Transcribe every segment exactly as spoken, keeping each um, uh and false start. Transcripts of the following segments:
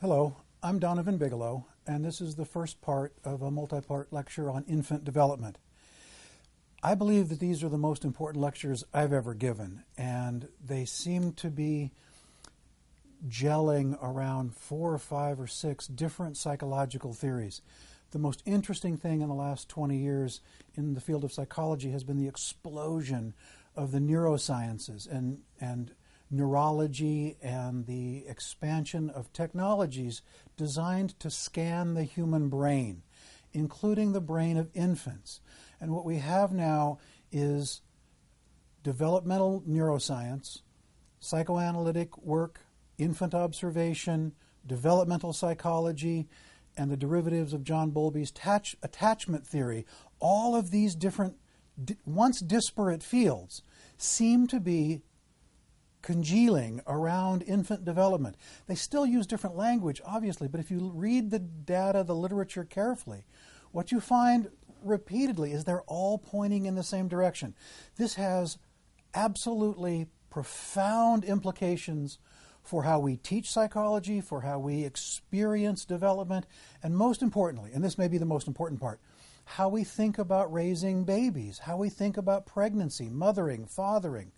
Hello, I'm Donovan Bigelow, and this is the first part of a multi-part lecture on infant development. I believe that these are the most important lectures I've ever given, and they seem to be gelling around four or five or six different psychological theories. The most interesting thing in the last twenty years in the field of psychology has been the explosion of the neurosciences and, and neurology and the expansion of technologies designed to scan the human brain, including the brain of infants. And what we have now is developmental neuroscience, psychoanalytic work, infant observation, developmental psychology, and the derivatives of John Bowlby's attach- attachment theory. All of these different, di- once disparate fields seem to be congealing around infant development. They still use different language, obviously, but if you read the data, the literature carefully, what you find repeatedly is they're all pointing in the same direction. This has absolutely profound implications for how we teach psychology, for how we experience development, and most importantly, and this may be the most important part, how we think about raising babies, how we think about pregnancy, mothering, fathering.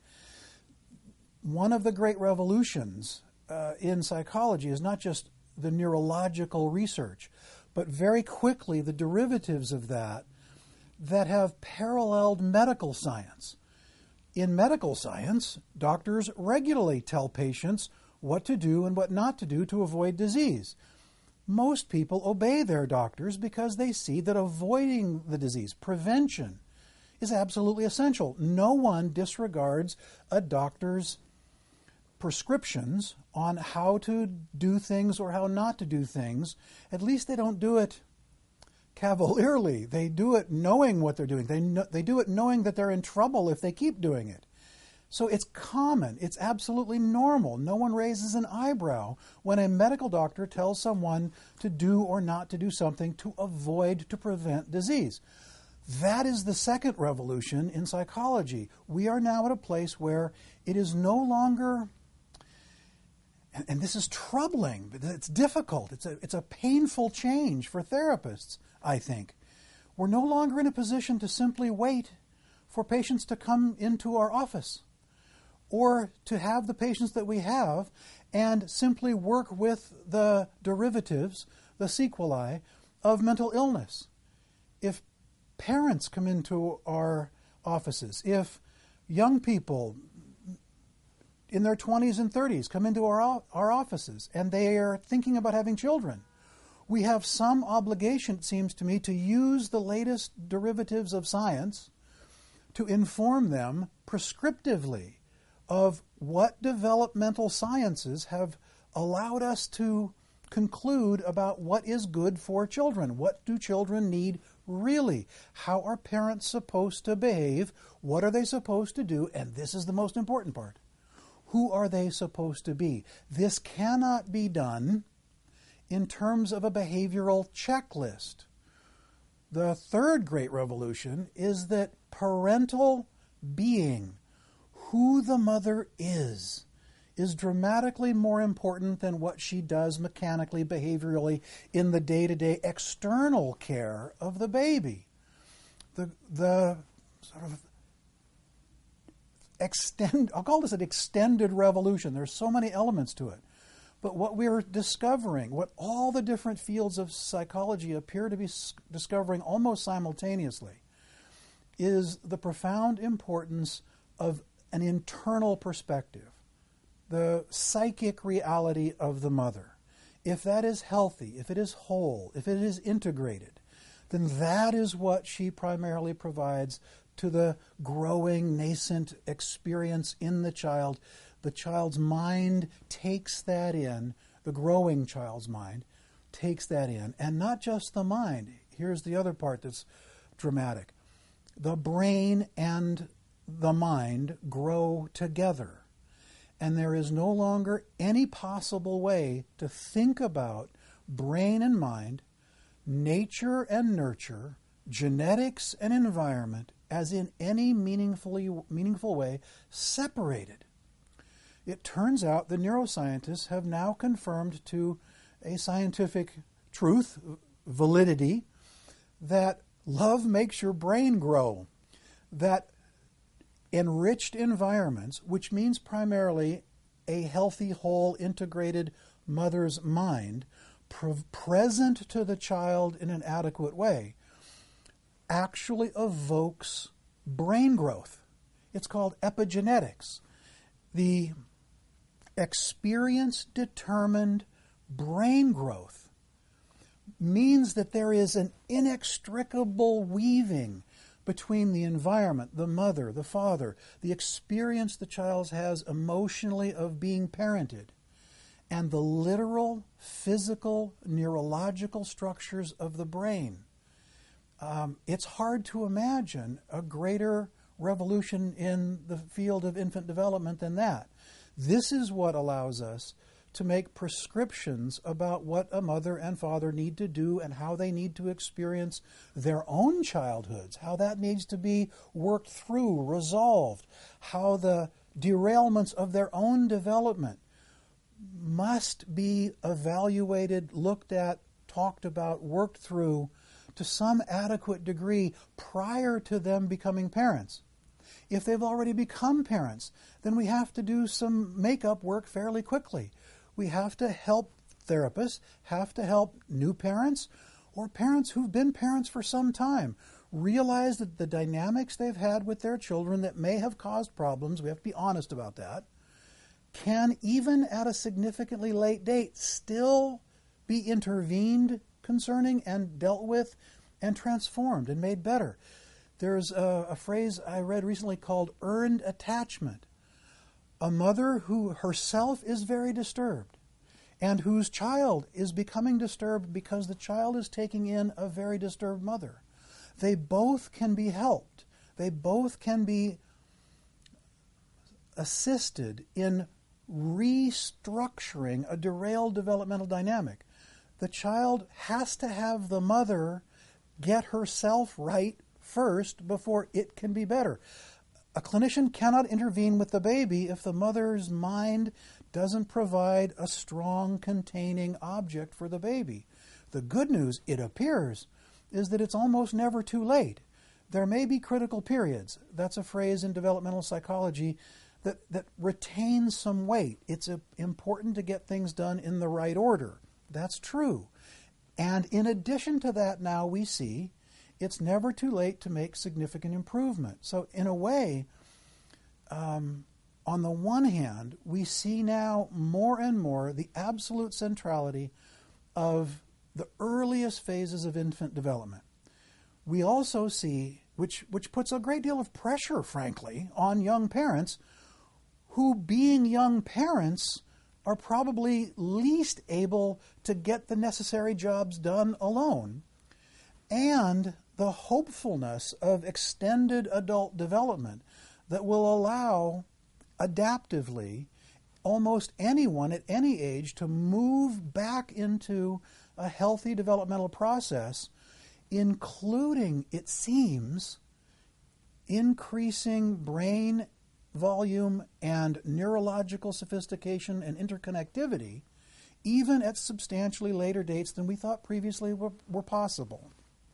One of the great revolutions uh, in psychology is not just the neurological research, but very quickly the derivatives of that that have paralleled medical science. In medical science, doctors regularly tell patients what to do and what not to do to avoid disease. Most people obey their doctors because they see that avoiding the disease, prevention, is absolutely essential. No one disregards a doctor's prescriptions on how to do things or how not to do things. At least they don't do it cavalierly. They do it knowing what they're doing. They know, they do it knowing that they're in trouble if they keep doing it. So it's common. It's absolutely normal. No one raises an eyebrow when a medical doctor tells someone to do or not to do something to avoid, to prevent disease. That is the second revolution in psychology. We are now at a place where it is no longer, and, and this is troubling, but it's difficult. It's a, it's a painful change for therapists, I think. We're no longer in a position to simply wait for patients to come into our office, or to have the patients that we have and simply work with the derivatives, the sequelae, of mental illness. If parents come into our offices, if young people in their twenties and thirties come into our, our offices and they are thinking about having children, we have some obligation, it seems to me, to use the latest derivatives of science to inform them prescriptively of what developmental sciences have allowed us to conclude about what is good for children. What do children need really? How are parents supposed to behave? What are they supposed to do? And this is the most important part. Who are they supposed to be? This cannot be done in terms of a behavioral checklist. The third great revolution is that parental being, who the mother is, is dramatically more important than what she does mechanically, behaviorally, in the day-to-day external care of the baby. The, the sort of extend, I'll call this an extended revolution. There's so many elements to it. But what we're discovering, what all the different fields of psychology appear to be discovering almost simultaneously, is the profound importance of an internal perspective, the psychic reality of the mother. If that is healthy, if it is whole, if it is integrated, then that is what she primarily provides to the growing, nascent experience in the child. The child's mind takes that in, the growing child's mind takes that in, and not just the mind. Here's the other part that's dramatic. The brain and the mind grow together. And there is no longer any possible way to think about brain and mind, nature and nurture, genetics and environment as in any meaningfully meaningful way separated. It turns out the neuroscientists have now confirmed to a scientific truth, validity, that love makes your brain grow, that enriched environments, which means primarily a healthy, whole, integrated mother's mind, pre- present to the child in an adequate way, actually evokes brain growth. It's called epigenetics. The experience-determined brain growth means that there is an inextricable weaving between the environment, the mother, the father, the experience the child has emotionally of being parented, and the literal, physical, neurological structures of the brain. Um, it's hard to imagine a greater revolution in the field of infant development than that. This is what allows us to make prescriptions about what a mother and father need to do and how they need to experience their own childhoods, how that needs to be worked through, resolved, how the derailments of their own development must be evaluated, looked at, talked about, worked through to some adequate degree prior to them becoming parents. If they've already become parents, then we have to do some makeup work fairly quickly. We have to help therapists, have to help new parents or parents who've been parents for some time realize that the dynamics they've had with their children that may have caused problems, we have to be honest about that, can, even at a significantly late date, still be intervened concerning and dealt with and transformed and made better. There's a, a phrase I read recently called earned attachment. A mother who herself is very disturbed and whose child is becoming disturbed because the child is taking in a very disturbed mother. They both can be helped. They both can be assisted in restructuring a derailed developmental dynamic. The child has to have the mother get herself right first before it can be better. A clinician cannot intervene with the baby if the mother's mind doesn't provide a strong containing object for the baby. The good news, it appears, is that it's almost never too late. There may be critical periods. That's a phrase in developmental psychology that, that retains some weight. It's a, important to get things done in the right order. That's true. And in addition to that, now we see it's never too late to make significant improvement. So in a way, um, on the one hand, we see now more and more the absolute centrality of the earliest phases of infant development. We also see, which, which puts a great deal of pressure, frankly, on young parents, who, being young parents, are probably least able to get the necessary jobs done alone, and the hopefulness of extended adult development that will allow adaptively almost anyone at any age to move back into a healthy developmental process, including, it seems, increasing brain volume and neurological sophistication and interconnectivity, even at substantially later dates than we thought previously were, were possible.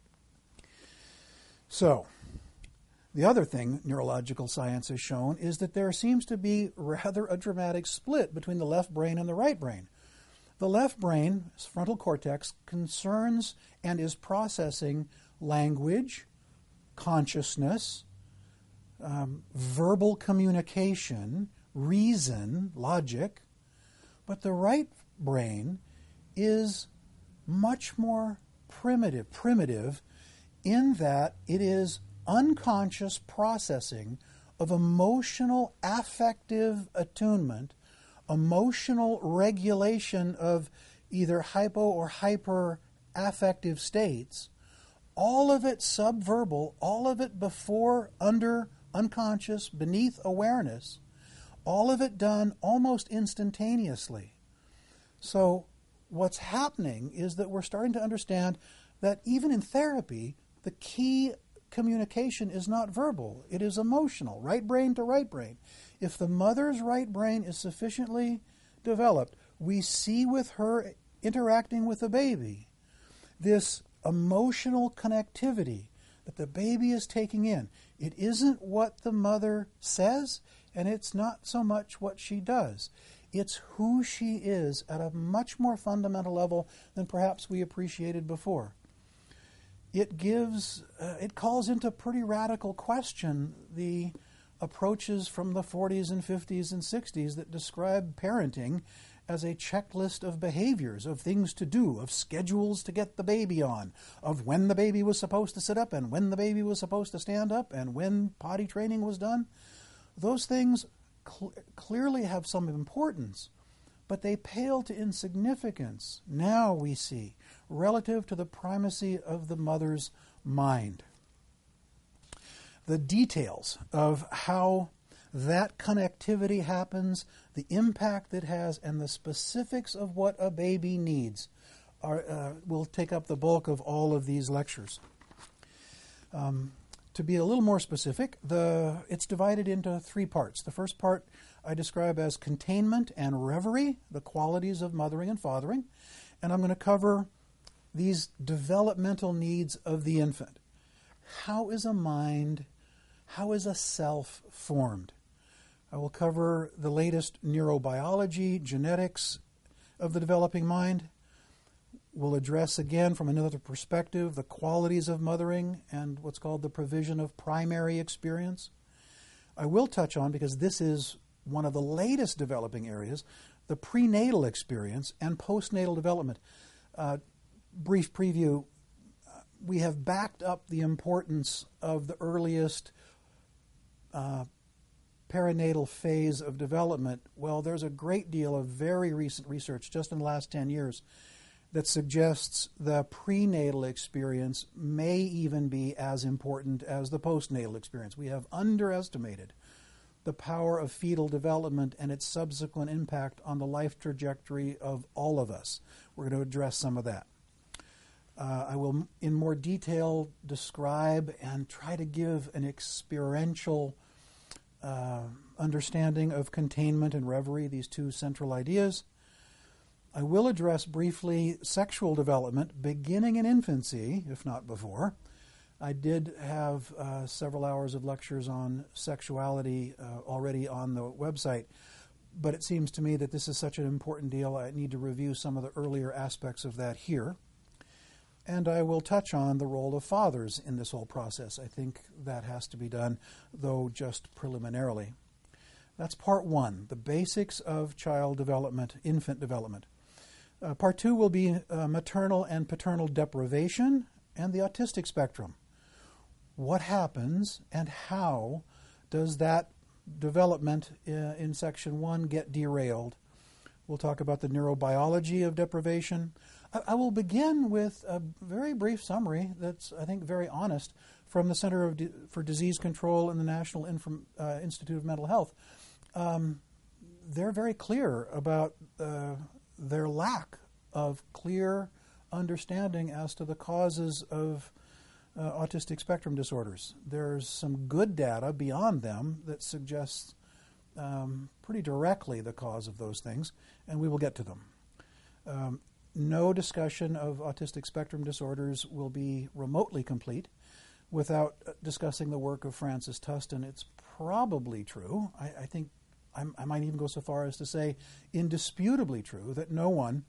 So, the other thing neurological science has shown is that there seems to be rather a dramatic split between the left brain and the right brain. The left brain, frontal cortex, concerns and is processing language, consciousness, um, verbal communication, reason, logic, but the right brain is much more primitive, primitive in that it is unconscious processing of emotional, affective attunement, emotional regulation of either hypo or hyper affective states, all of it subverbal, all of it before, under, unconscious, beneath awareness, all of it done almost instantaneously. So what's happening is that we're starting to understand that even in therapy, the key communication is not verbal, it is emotional, right brain to right brain. If the mother's right brain is sufficiently developed, we see with her interacting with the baby, this emotional connectivity that the baby is taking in. It isn't what the mother says, and it's not so much what she does. It's who she is at a much more fundamental level than perhaps we appreciated before. It gives, uh, it calls into pretty radical question the approaches from the forties and fifties and sixties that describe parenting as a checklist of behaviors, of things to do, of schedules to get the baby on, of when the baby was supposed to sit up and when the baby was supposed to stand up and when potty training was done. Those things cl- clearly have some importance, but they pale to insignificance, now we see, relative to the primacy of the mother's mind. The details of how that connectivity happens, the impact it has, and the specifics of what a baby needs are, uh, will take up the bulk of all of these lectures. Um, to be a little more specific, the it's divided into three parts. The first part I describe as containment and reverie, the qualities of mothering and fathering, and I'm going to cover these developmental needs of the infant. How is a mind, how is a self formed? I will cover the latest neurobiology, genetics of the developing mind. We'll address again from another perspective the qualities of mothering and what's called the provision of primary experience. I will touch on, because this is one of the latest developing areas, the prenatal experience and postnatal development. Uh, brief preview, uh, we have backed up the importance of the earliest uh, perinatal phase of development. Well, there's a great deal of very recent research, just in the last ten years, that suggests the prenatal experience may even be as important as the postnatal experience. We have underestimated the power of fetal development and its subsequent impact on the life trajectory of all of us. We're going to address some of that. Uh, I will, in more detail, describe and try to give an experiential uh, understanding of containment and reverie, these two central ideas. I will address briefly sexual development beginning in infancy, if not before. I did have uh, several hours of lectures on sexuality uh, already on the website, but it seems to me that this is such an important deal, I need to review some of the earlier aspects of that here. And I will touch on the role of fathers in this whole process. I think that has to be done, though just preliminarily. That's part one, the basics of child development, infant development. Uh, part two will be uh, maternal and paternal deprivation and the autistic spectrum. What happens and how does that development uh, in section one get derailed? We'll talk about the neurobiology of deprivation. I, I will begin with a very brief summary that's, I think, very honest from the Center of D- for Disease Control and the National Inform- uh, Institute of Mental Health. Um, they're very clear about uh, their lack of clear understanding as to the causes of uh, autistic spectrum disorders. There's some good data beyond them that suggests um, pretty directly the cause of those things, and we will get to them. Um, no discussion of autistic spectrum disorders will be remotely complete without discussing the work of Frances Tustin. It's probably true, I, I think I'm, I might even go so far as to say indisputably true, that no one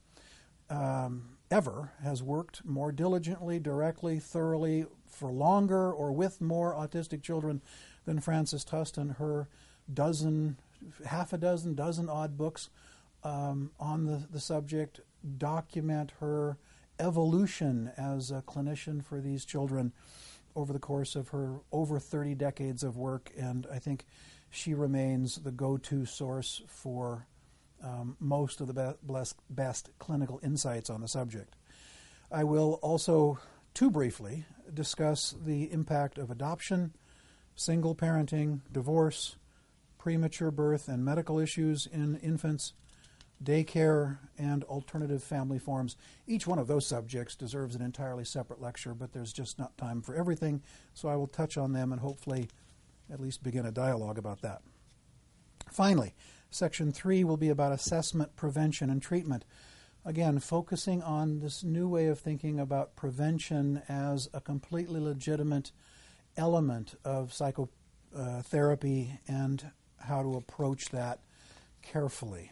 um, ever has worked more diligently, directly, thoroughly, for longer, or with more autistic children than Frances Tustin. Her dozen, half a dozen, dozen odd books um, on the, the subject document her evolution as a clinician for these children over the course of her over thirty decades of work, and I think she remains the go-to source for um, most of the be- best, best clinical insights on the subject. I will also, too briefly, discuss the impact of adoption, single parenting, divorce, premature birth and medical issues in infants, daycare, and alternative family forms. Each one of those subjects deserves an entirely separate lecture, but there's just not time for everything, so I will touch on them and hopefully at least begin a dialogue about that. Finally, section three will be about assessment, prevention, and treatment. Again, focusing on this new way of thinking about prevention as a completely legitimate element of psychotherapy and how to approach that carefully.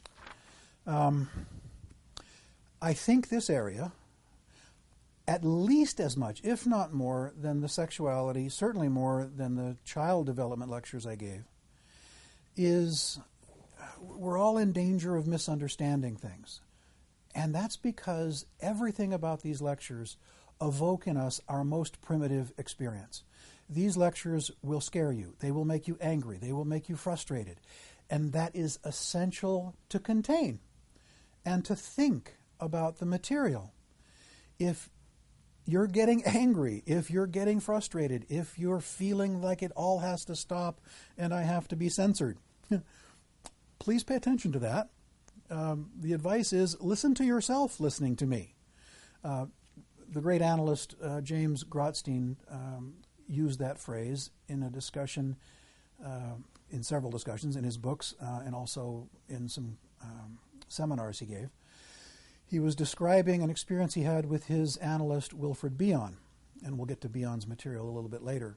Um, I think this area, at least as much, if not more, than the sexuality, certainly more than the child development lectures I gave, is we're all in danger of misunderstanding things. And that's because everything about these lectures evoke in us our most primitive experience. These lectures will scare you. They will make you angry. They will make you frustrated. And that is essential to contain and to think about the material. If you're getting angry, if you're getting frustrated, if you're feeling like it all has to stop and I have to be censored, please pay attention to that. Um, the advice is listen to yourself listening to me. Uh, the great analyst uh, James Grotstein um, used that phrase in a discussion, uh, in several discussions in his books uh, and also in some um, seminars he gave. He was describing an experience he had with his analyst Wilfred Bion, and we'll get to Bion's material a little bit later.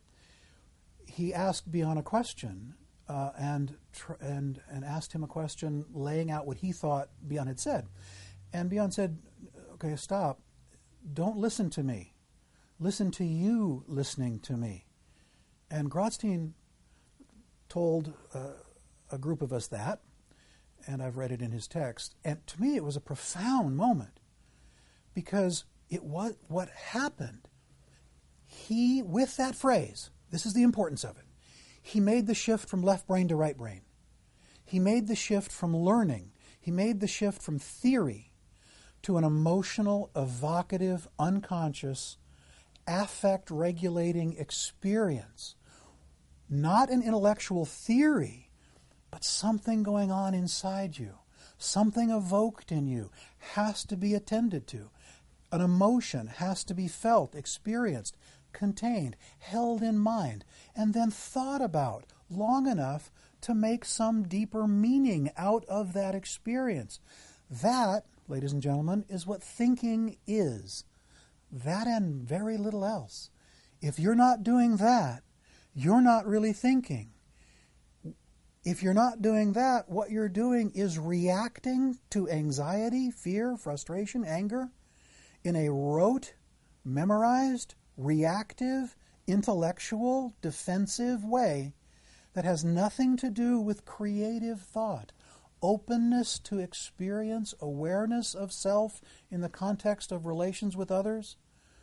He asked Bion a question uh, and, tr- and, and asked him a question laying out what he thought Bion had said. And Bion said, okay, stop. Don't listen to me. Listen to you listening to me. And Grotstein told uh, a group of us that, and I've read it in his text. And to me, it was a profound moment because it was what happened. He, with that phrase, this is the importance of it, he made the shift from left brain to right brain. He made the shift from learning. He made the shift from theory to an emotional, evocative, unconscious, affect-regulating experience. Not an intellectual theory, but something going on inside you, something evoked in you, has to be attended to. An emotion has to be felt, experienced, contained, held in mind, and then thought about long enough to make some deeper meaning out of that experience. That, ladies and gentlemen, is what thinking is. That and very little else. If you're not doing that, you're not really thinking. If you're not doing that, what you're doing is reacting to anxiety, fear, frustration, anger in a rote, memorized, reactive, intellectual, defensive way that has nothing to do with creative thought, openness to experience, awareness of self in the context of relations with others.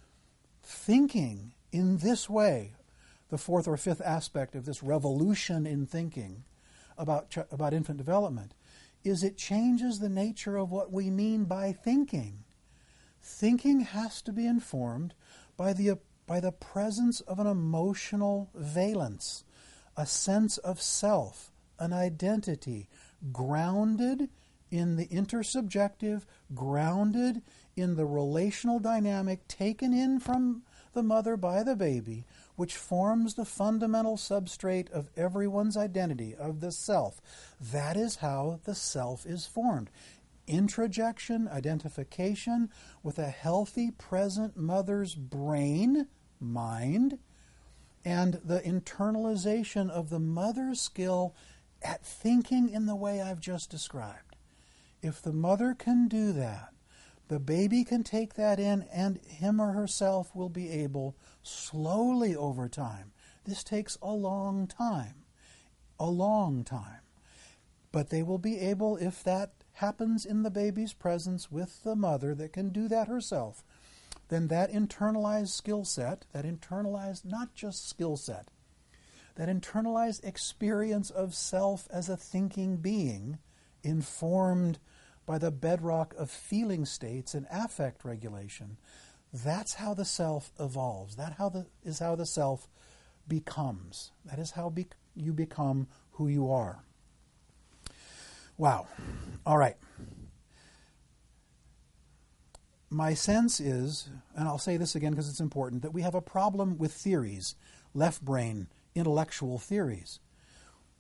Thinking in this way, the fourth or fifth aspect of this revolution in thinking about ch- about infant development, is it changes the nature of what we mean by thinking. Thinking has to be informed by the by the presence of an emotional valence, a sense of self, an identity, grounded in the intersubjective, grounded in the relational dynamic taken in from the mother by the baby, which forms the fundamental substrate of everyone's identity, of the self. That is how the self is formed. Introjection, identification with a healthy, present mother's brain, mind, and the internalization of the mother's skill at thinking in the way I've just described. If the mother can do that, the baby can take that in, and him or herself will be able, slowly over time. This takes a long time, a long time. But they will be able, if that happens in the baby's presence with the mother that can do that herself, then that internalized skill set, that internalized, not just skill set, that internalized experience of self as a thinking being, informed by the bedrock of feeling states and affect regulation, that's how the self evolves. That how the, is how the self becomes. That is how be, you become who you are. Wow. All right. My sense is, and I'll say this again because it's important, that we have a problem with theories, left brain, intellectual theories.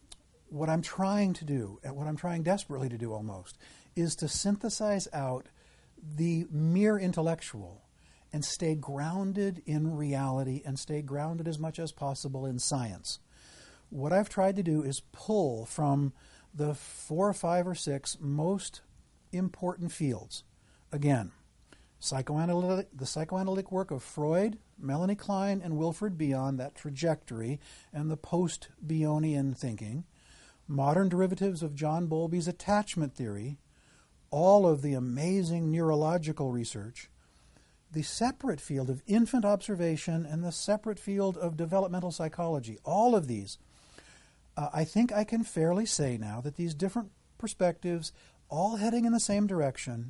What I'm trying to do, and what I'm trying desperately to do almost, is to synthesize out the mere intellectual and stay grounded in reality and stay grounded as much as possible in science. What I've tried to do is pull from the four or five or six most important fields. Again, psychoanalytic, the psychoanalytic work of Freud, Melanie Klein, and Wilfred Bion, that trajectory, and the post-Bionian thinking, modern derivatives of John Bowlby's attachment theory, all of the amazing neurological research, the separate field of infant observation, and the separate field of developmental psychology. All of these, uh, I think I can fairly say now that these different perspectives, all heading in the same direction,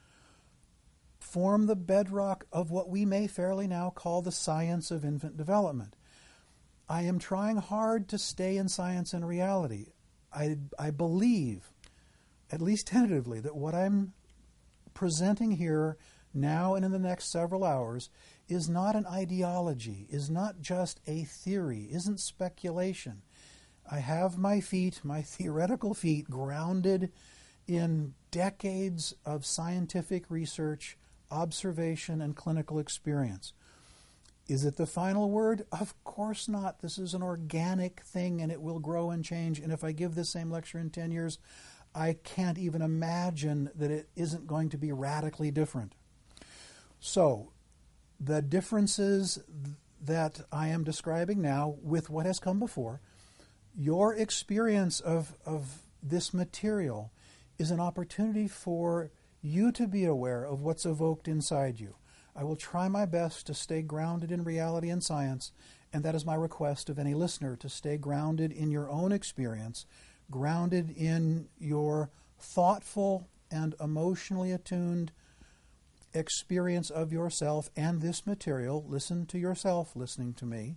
form the bedrock of what we may fairly now call the science of infant development. I am trying hard to stay in science and reality. I, I believe, at least tentatively, that what I'm presenting here now and in the next several hours is not an ideology, is not just a theory, isn't speculation. I have my feet, my theoretical feet, grounded in decades of scientific research, observation, and clinical experience. Is it the final word? Of course not. This is an organic thing, and it will grow and change. And if I give this same lecture in ten years, I can't even imagine that it isn't going to be radically different. So, the differences that I am describing now with what has come before, your experience of, of this material is an opportunity for you to be aware of what's evoked inside you. I will try my best to stay grounded in reality and science, and that is my request of any listener, to stay grounded in your own experience, grounded in your thoughtful and emotionally attuned experience of yourself and this material. Listen to yourself listening to me.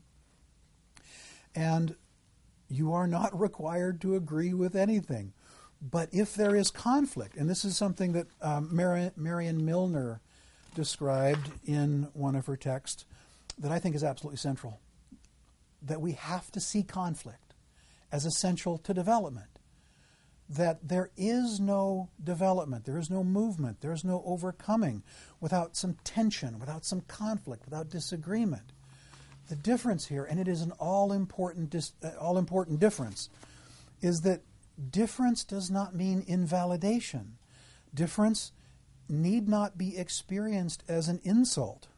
And you are not required to agree with anything. But if there is conflict, and this is something that um, Mar- Marion Milner described in one of her texts that I think is absolutely central, that we have to see conflict as essential to development, that there is no development, there is no movement, there is no overcoming without some tension, without some conflict, without disagreement. The difference here, and it is an all-important dis- uh, all-important difference, is that difference does not mean invalidation. Difference need not be experienced as an insult.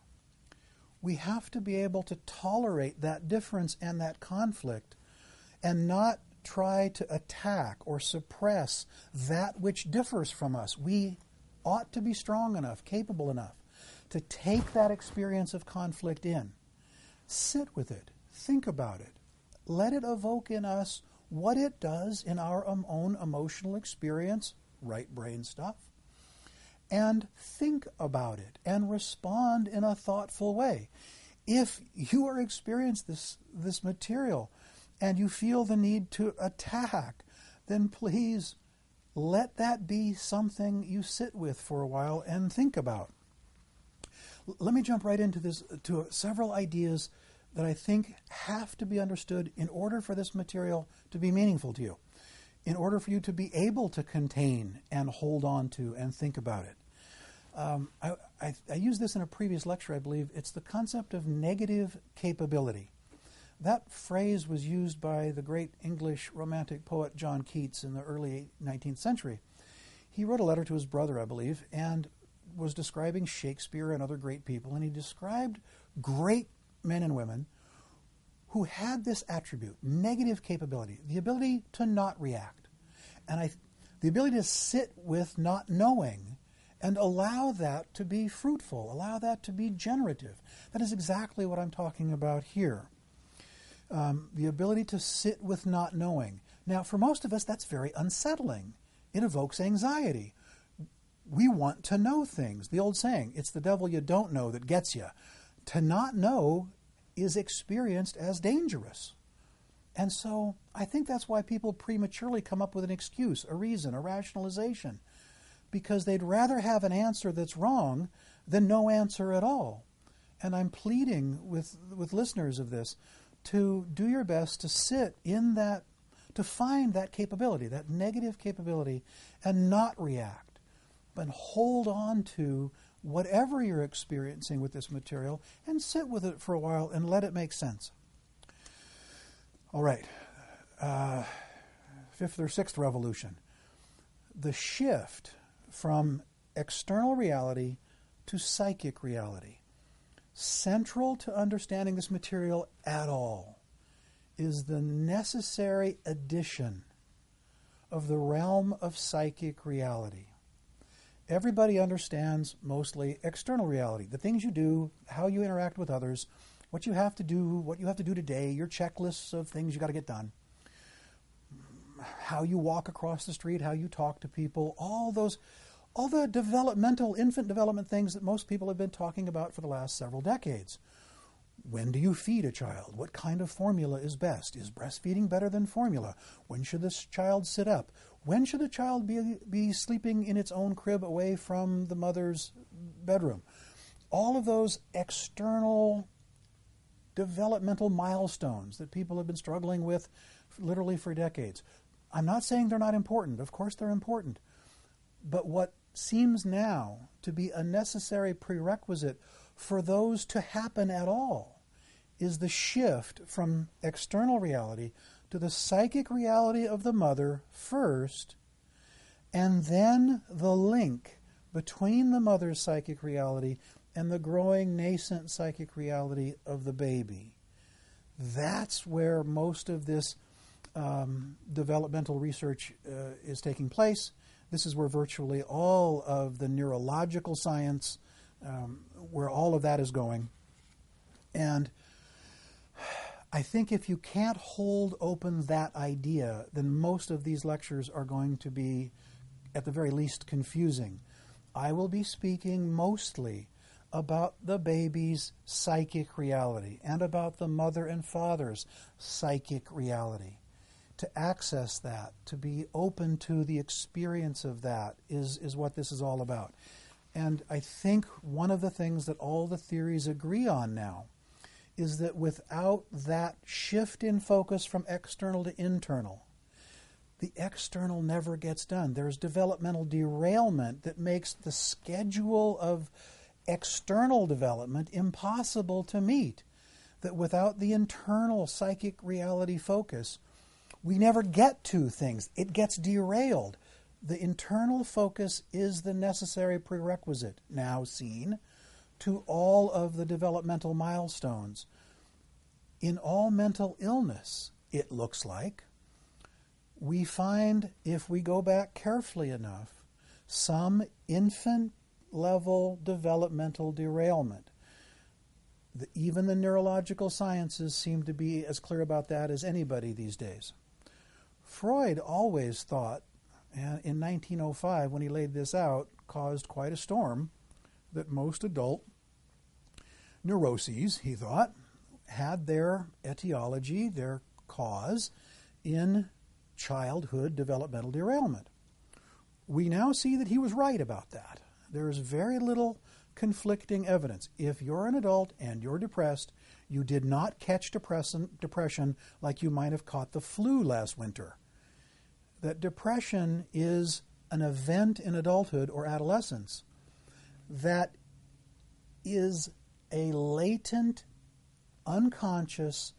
We have to be able to tolerate that difference and that conflict and not try to attack or suppress that which differs from us. We ought to be strong enough, capable enough to take that experience of conflict in, sit with it, think about it, let it evoke in us what it does in our own emotional experience, right brain stuff, and think about it and respond in a thoughtful way. If you are experiencing this, this material and you feel the need to attack, then please let that be something you sit with for a while and think about. L- let me jump right into this, to several ideas that I think have to be understood in order for this material to be meaningful to you, in order for you to be able to contain and hold on to and think about it. Um, I, I, I used this in a previous lecture, I believe. It's the concept of negative capability. That phrase was used by the great English romantic poet John Keats in the early nineteenth century. He wrote a letter to his brother, I believe, and was describing Shakespeare and other great people, and he described great men and women who had this attribute, negative capability, the ability to not react, and I, the ability to sit with not knowing and allow that to be fruitful, allow that to be generative. That is exactly what I'm talking about here. Um, the ability to sit with not knowing. Now, for most of us, that's very unsettling. It evokes anxiety. We want to know things. The old saying, it's the devil you don't know that gets you. To not know is experienced as dangerous. And so I think that's why people prematurely come up with an excuse, a reason, a rationalization, because they'd rather have an answer that's wrong than no answer at all. And I'm pleading with, with listeners of this to do your best to sit in that, to find that capability, that negative capability, and not react, but hold on to whatever you're experiencing with this material and sit with it for a while and let it make sense. All right, uh, fifth or sixth revolution. The shift from external reality to psychic reality. Central to understanding this material at all is the necessary addition of the realm of psychic reality. Everybody understands mostly external reality, the things you do, how you interact with others, what you have to do, what you have to do today, your checklists of things you got to get done, how you walk across the street, how you talk to people, all those, all the developmental, infant development things that most people have been talking about for the last several decades. When do you feed a child? What kind of formula is best? Is breastfeeding better than formula? When should this child sit up? When should a child be, be sleeping in its own crib away from the mother's bedroom? All of those external developmental milestones that people have been struggling with literally for decades. I'm not saying they're not important. Of course they're important. But what seems now to be a necessary prerequisite for those to happen at all is the shift from external reality to the psychic reality of the mother first, and then the link between the mother's psychic reality and the growing nascent psychic reality of the baby. That's where most of this um, developmental research uh, is taking place. This is where virtually all of the neurological science, um, where all of that is going. And I think if you can't hold open that idea, then most of these lectures are going to be, at the very least, confusing. I will be speaking mostly about the baby's psychic reality and about the mother and father's psychic reality. To access that, to be open to the experience of that is, is what this is all about. And I think one of the things that all the theories agree on now is that without that shift in focus from external to internal, the external never gets done. There's developmental derailment that makes the schedule of external development impossible to meet. That without the internal psychic reality focus, we never get to things. It gets derailed. The internal focus is the necessary prerequisite, now seen, to all of the developmental milestones. In all mental illness, it looks like, we find, if we go back carefully enough, some infant-level developmental derailment. The, even the neurological sciences seem to be as clear about that as anybody these days. Freud always thought, and in nineteen oh five, when he laid this out, caused quite a storm, that most adult neuroses, he thought, had their etiology, their cause, in childhood developmental derailment. We now see that he was right about that. There is very little conflicting evidence. If you're an adult and you're depressed, you did not catch depression, depression like you might have caught the flu last winter. That depression is an event in adulthood or adolescence that is a latent, unconscious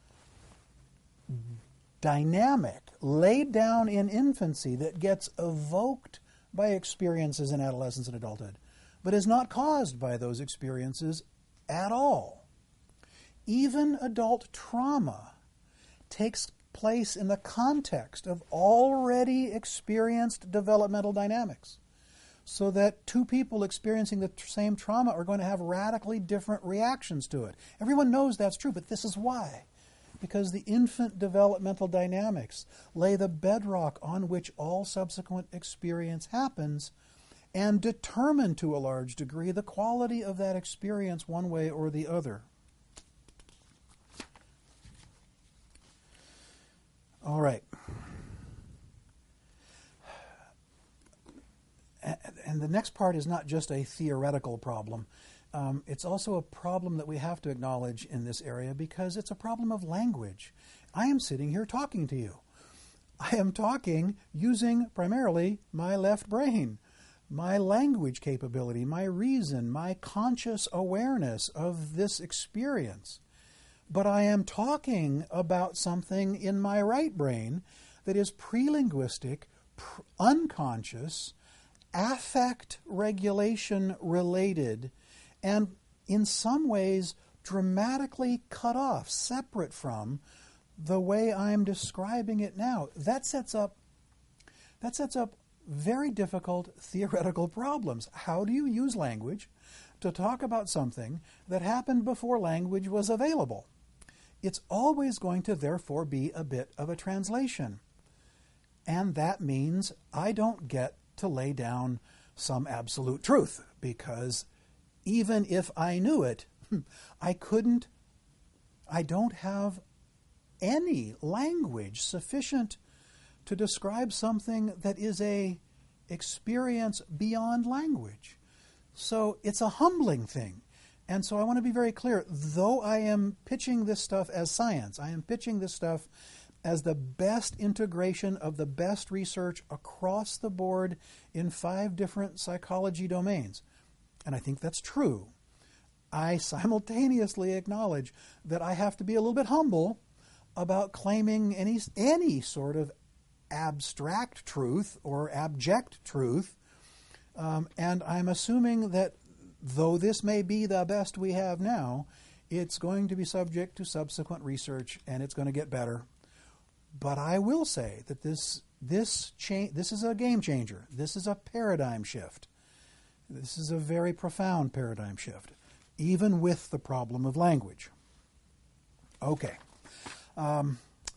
dynamic laid down in infancy that gets evoked by experiences in adolescence and adulthood, but is not caused by those experiences at all. Even adult trauma takes place in the context of already experienced developmental dynamics, so that two people experiencing the same trauma are going to have radically different reactions to it. Everyone knows that's true, but this is why. Because the infant developmental dynamics lay the bedrock on which all subsequent experience happens and determine to a large degree the quality of that experience one way or the other. All right. And the next part is not just a theoretical problem. Um, it's also a problem that we have to acknowledge in this area because it's a problem of language. I am sitting here talking to you. I am talking using primarily my left brain. my language capability, my reason, my conscious awareness of this experience. But I am talking about something in my right brain that is pre-linguistic, pr- unconscious, affect regulation related, and in some ways dramatically cut off, separate from the way I'm describing it now. That sets up that sets up very difficult theoretical problems. How do you use language to talk about something that happened before language was available? It's always going to therefore be a bit of a translation. And that means I don't get to lay down some absolute truth, because even if I knew it, I couldn't, I don't have any language sufficient to describe something that is a experience beyond language. So it's a humbling thing. And so I want to be very clear, though I am pitching this stuff as science, I am pitching this stuff as the best integration of the best research across the board in five different psychology domains. And I think that's true. I simultaneously acknowledge that I have to be a little bit humble about claiming any any sort of abstract truth or abject truth. Um, and I'm assuming that though this may be the best we have now, it's going to be subject to subsequent research and it's going to get better. But I will say that this this cha- this is a game changer. This is a paradigm shift. This is a very profound paradigm shift, even with the problem of language. Okay. Um,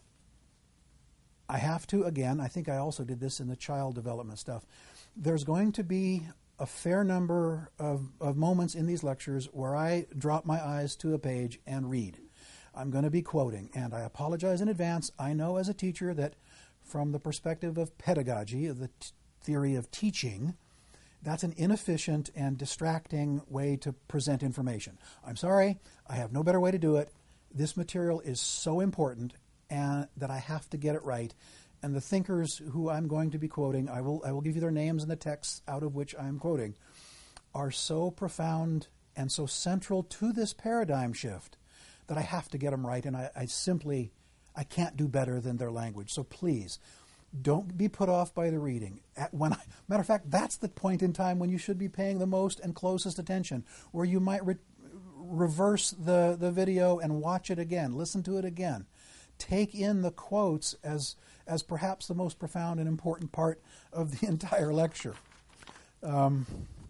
I have to, again, I think I also did this in the child development stuff. There's going to be a fair number of, of moments in these lectures where I drop my eyes to a page and read. I'm going to be quoting, and I apologize in advance. I know as a teacher that from the perspective of pedagogy, of the t- theory of teaching, that's an inefficient and distracting way to present information. I'm sorry, I have no better way to do it. This material is so important and that I have to get it right. And the thinkers who I'm going to be quoting, I will I will give you their names and the texts out of which I'm quoting, are so profound and so central to this paradigm shift that I have to get them right, and I, I simply, I can't do better than their language. So please, don't be put off by the reading. At when I, matter of fact, that's the point in time when you should be paying the most and closest attention, where you might re- reverse the, the video and watch it again, listen to it again. Take in the quotes as as perhaps the most profound and important part of the entire lecture. Um,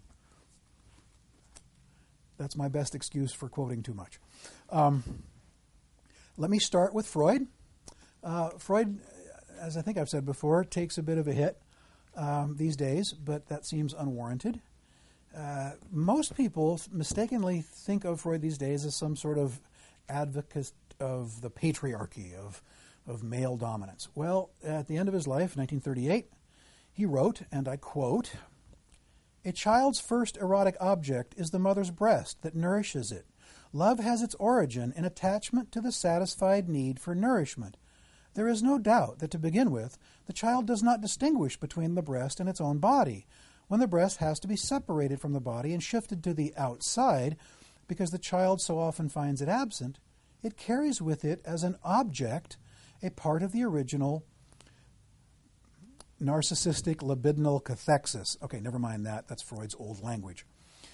that's my best excuse for quoting too much. Um, let me start with Freud. Uh, Freud, as I think I've said before, takes a bit of a hit um, these days, but that seems unwarranted. Uh, most people mistakenly think of Freud these days as some sort of advocate of the patriarchy, of, of male dominance. Well, at the end of his life, nineteen thirty-eight, he wrote, and I quote, "A child's first erotic object is the mother's breast that nourishes it. Love has its origin in attachment to the satisfied need for nourishment. There is no doubt that, to begin with, the child does not distinguish between the breast and its own body. When the breast has to be separated from the body and shifted to the outside, because the child so often finds it absent, it carries with it as an object a part of the original narcissistic libidinal cathexis." Okay, never mind that. That's Freud's old language.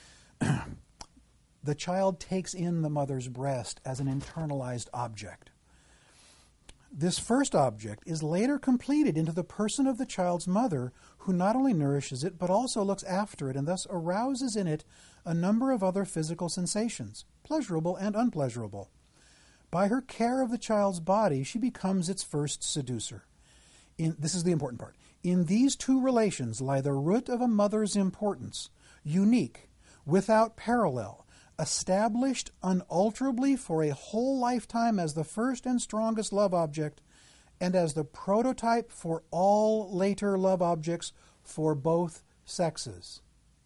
The child takes in the mother's breast as an internalized object. This first object is later completed into the person of the child's mother, who not only nourishes it, but also looks after it, and thus arouses in it a number of other physical sensations, pleasurable and unpleasurable. By her care of the child's body, she becomes its first seducer. In, this is the important part. In these two relations lie the root of a mother's importance, unique, without parallel, established unalterably for a whole lifetime as the first and strongest love object, and as the prototype for all later love objects for both sexes.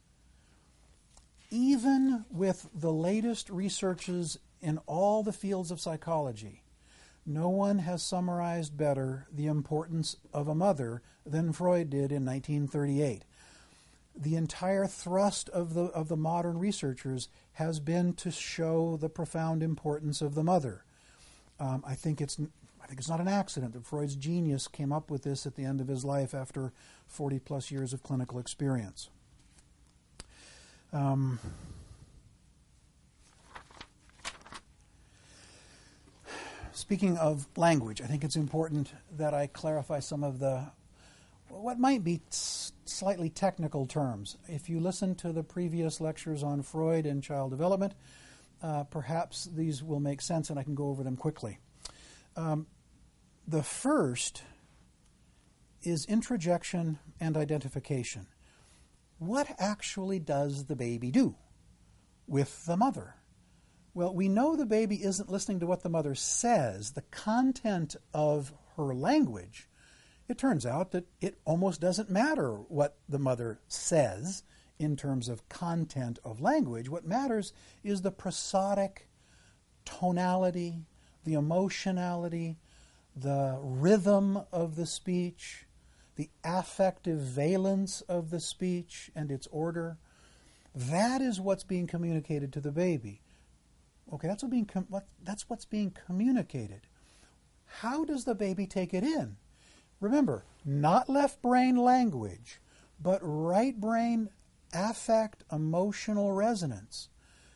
Even with the latest researches in all the fields of psychology, no one has summarized better the importance of a mother than Freud did in nineteen thirty-eight. The entire thrust of the of the modern researchers has been to show the profound importance of the mother. Um, I think it's I think it's not an accident that Freud's genius came up with this at the end of his life after forty plus years of clinical experience. Um, speaking of language, I think it's important that I clarify some of the what might be s- slightly technical terms. If you listen to the previous lectures on Freud and child development, uh, perhaps these will make sense and I can go over them quickly. Um, the first is introjection and identification. What actually does the baby do with the mother? Well, we know the baby isn't listening to what the mother says, the content of her language. It turns out that it almost doesn't matter what the mother says in terms of content of language. What matters is the prosodic tonality, the emotionality, the rhythm of the speech, the affective valence of the speech and its order. That is what's being communicated to the baby. Okay, that's, what being com- what, that's what's being communicated. How does the baby take it in? Remember, not left brain language, but right brain affect, emotional resonance.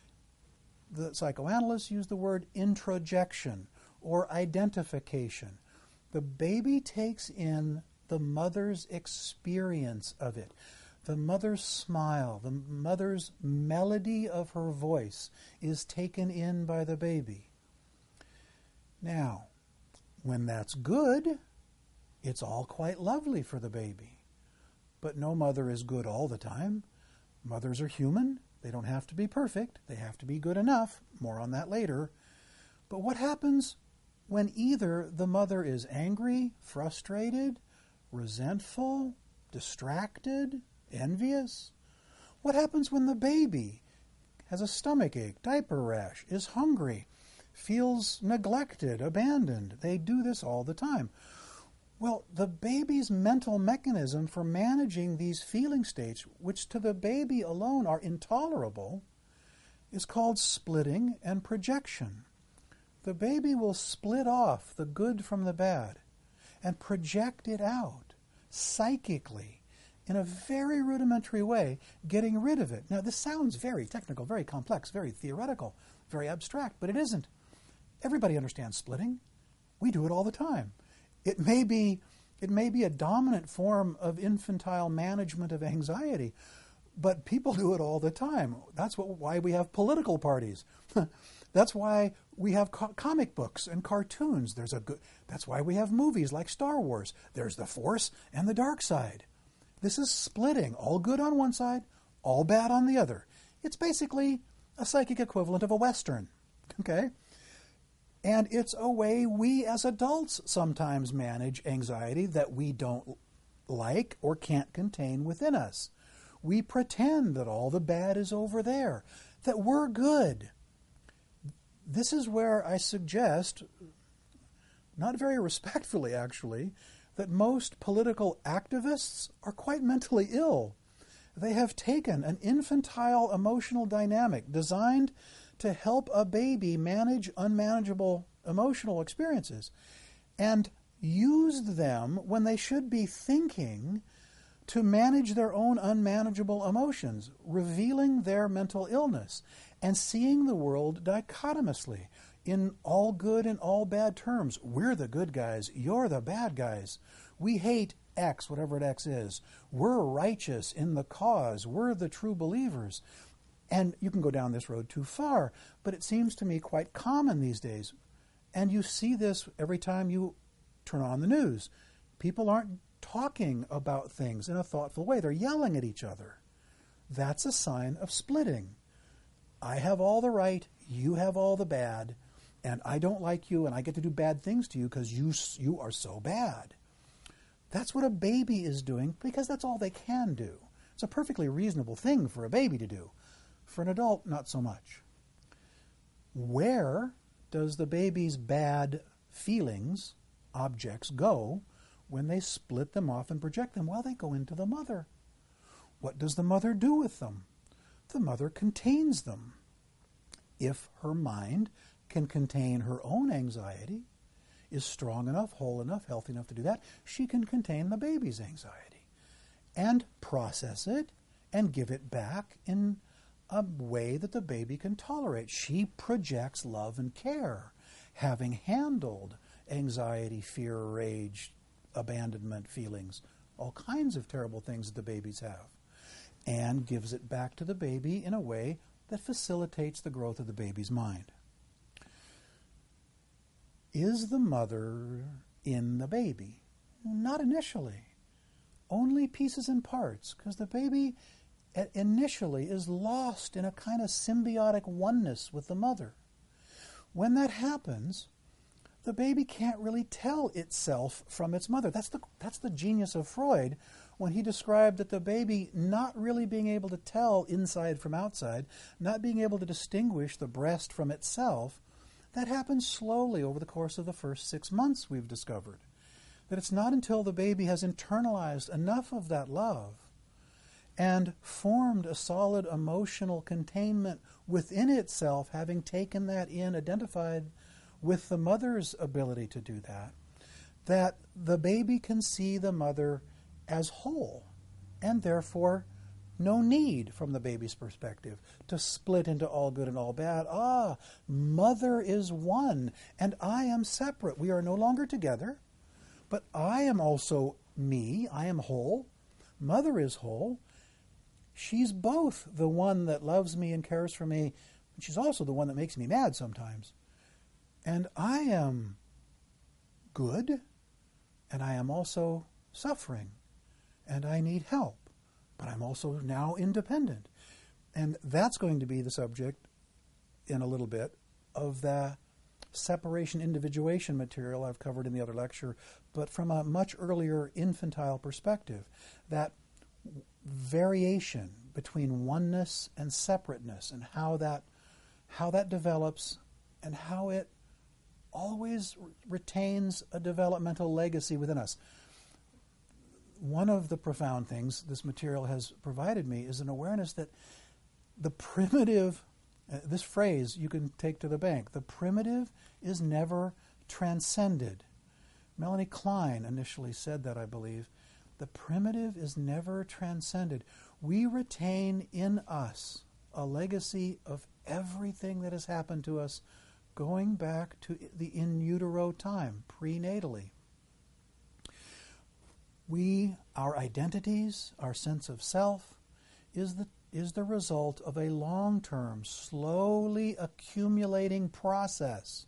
The psychoanalysts use the word introjection or identification. The baby takes in the mother's experience of it, the mother's smile, the mother's melody of her voice is taken in by the baby. Now, when that's good, it's all quite lovely for the baby. But no mother is good all the time. Mothers are human. They don't have to be perfect. They have to be good enough. More on that later. But what happens when either the mother is angry, frustrated, resentful, distracted, envious? What happens when the baby has a stomach ache, diaper rash, is hungry, feels neglected, abandoned? They do this all the time. Well, the baby's mental mechanism for managing these feeling states, which to the baby alone are intolerable, is called splitting and projection. The baby will split off the good from the bad and project it out psychically in a very rudimentary way, getting rid of it. Now, this sounds very technical, very complex, very theoretical, very abstract, but it isn't. Everybody understands splitting. We do it all the time. It may be, it may be a dominant form of infantile management of anxiety, but people do it all the time. That's what, why we have political parties. That's why we have co- comic books and cartoons. There's a good, that's why we have movies like Star Wars. There's the Force and the dark side. This is splitting, all good on one side, all bad on the other. It's basically a psychic equivalent of a Western, okay? And it's a way we as adults sometimes manage anxiety that we don't like or can't contain within us. We pretend that all the bad is over there, that we're good. This is where I suggest, not very respectfully actually, that most political activists are quite mentally ill. They have taken an infantile emotional dynamic designed to help a baby manage unmanageable emotional experiences and used them when they should be thinking to manage their own unmanageable emotions, revealing their mental illness and seeing the world dichotomously in all good and all bad terms. We're the good guys, you're the bad guys. We hate X, whatever X is. We're righteous in the cause. We're the true believers. And you can go down this road too far, but it seems to me quite common these days. And you see this every time you turn on the news. People aren't talking about things in a thoughtful way. They're yelling at each other. That's a sign of splitting. I have all the right, you have all the bad, and I don't like you, and I get to do bad things to you because you, you are so bad. That's what a baby is doing because that's all they can do. It's a perfectly reasonable thing for a baby to do. For an adult, not so much. Where does the baby's bad feelings, objects, go when they split them off and project them? Well, they go into the mother. what does the mother do with them? The mother contains them. If her mind can contain her own anxiety, is strong enough, whole enough, healthy enough to do that, she can contain the baby's anxiety and process it and give it back in a way that the baby can tolerate. She projects love and care, having handled anxiety, fear, rage, abandonment feelings, all kinds of terrible things that the babies have, and gives it back to the baby in a way that facilitates the growth of the baby's mind. Is the mother in the baby? Not initially. Only pieces and parts, because the baby initially is lost in a kind of symbiotic oneness with the mother. When that happens, the baby can't really tell itself from its mother. That's the, that's the genius of Freud when he described that the baby not really being able to tell inside from outside, not being able to distinguish the breast from itself. That happens slowly over the course of the first six months, we've discovered. That it's not until the baby has internalized enough of that love and formed a solid emotional containment within itself, having taken that in, identified with the mother's ability to do that, that the baby can see the mother as whole, and therefore no need, from the baby's perspective, to split into all good and all bad. Ah, mother is one, and I am separate. We are no longer together, but I am also me. I am whole. Mother is whole. She's both the one that loves me and cares for me, and she's also the one that makes me mad sometimes. And I am good, and I am also suffering, and I need help. But I'm also now independent. And that's going to be the subject in a little bit of the separation individuation material I've covered in the other lecture, but from a much earlier infantile perspective, that variation between oneness and separateness, and how that how that develops, and how it always retains a developmental legacy within us. One of the profound things this material has provided me is an awareness that the primitive, uh, this phrase you can take to the bank, the primitive is never transcended. Melanie Klein initially said that, I believe. The primitive is never transcended. We retain in us a legacy of everything that has happened to us going back to the in utero time, prenatally. We, our identities, our sense of self, is the is the result of a long-term, slowly accumulating process.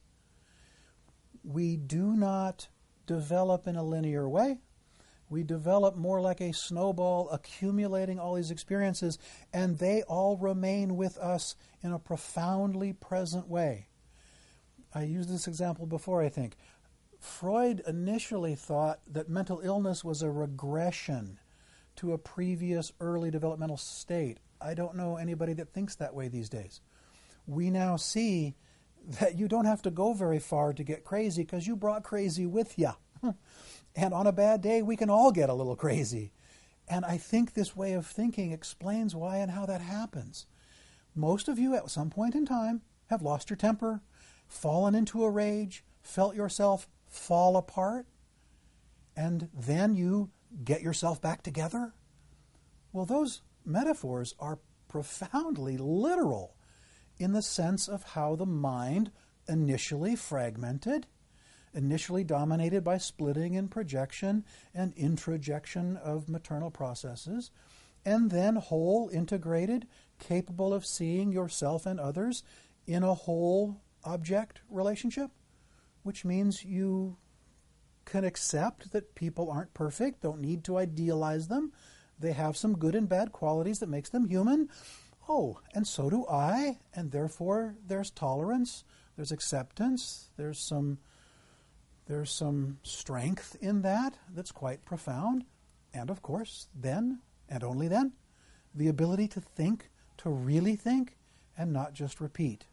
We do not develop in a linear way. We develop more like a snowball, accumulating all these experiences, and they all remain with us in a profoundly present way. I used this example before, I think. Freud initially thought that mental illness was a regression to a previous early developmental state. I don't know anybody that thinks that way these days. We now see that you don't have to go very far to get crazy because you brought crazy with you. And on a bad day, we can all get a little crazy. And I think this way of thinking explains why and how that happens. Most of you at some point in time have lost your temper, fallen into a rage, felt yourself fall apart, and then you get yourself back together. Well, those metaphors are profoundly literal in the sense of how the mind initially fragmented, initially dominated by splitting and projection and introjection of maternal processes, and then whole, integrated, capable of seeing yourself and others in a whole object relationship, which means you can accept that people aren't perfect, don't need to idealize them. They have some good and bad qualities that makes them human. Oh, and so do I, and therefore there's tolerance, there's acceptance, there's some there's some strength in that that's quite profound. And of course, then, and only then, the ability to think, to really think, and not just repeat.